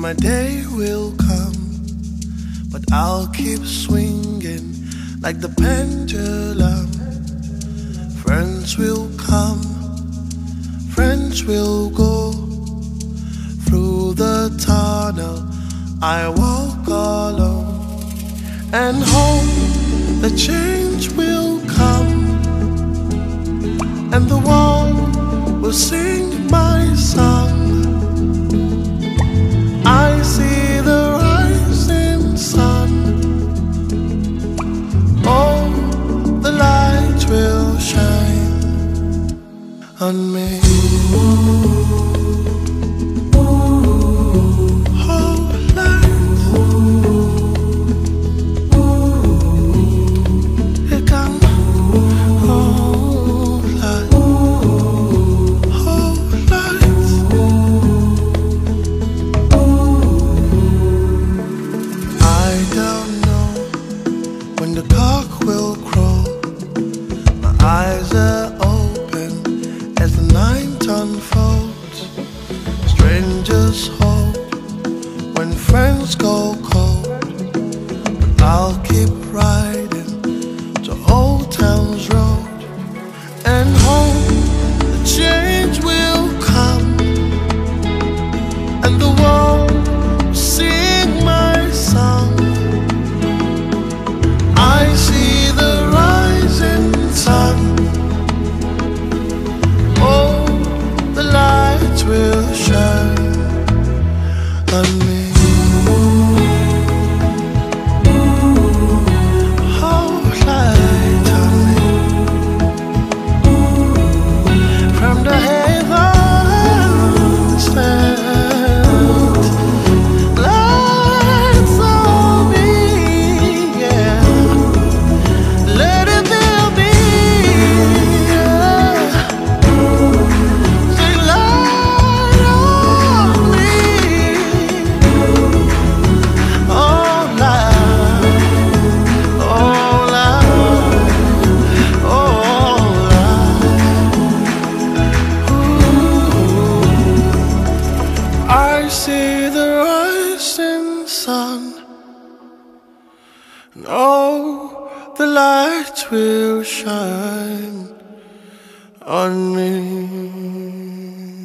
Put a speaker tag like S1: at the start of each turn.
S1: My day will come, but I'll keep swinging like the pendulum. Friends will come, friends will go. Through the tunnel I walk alone, and hope the change will come, and the world will sing my song. I see the rising sun. Oh, the light will shine on me. When the cock will crow, my eyes are open as the night unfolds. Strangers hope when friends go cold, but I'll keep riding to Old Town's road, and hope the change will come, and the world will sing my song. I see the rising sun. Oh, the light will shine on me. Oh, light on me. From the heavens sent lights on me, yeah. Let it be, yeah. Say light on me. Oh, light, oh, light, oh, light. Ooh. I see the rising sun. And oh, the light will shine on me.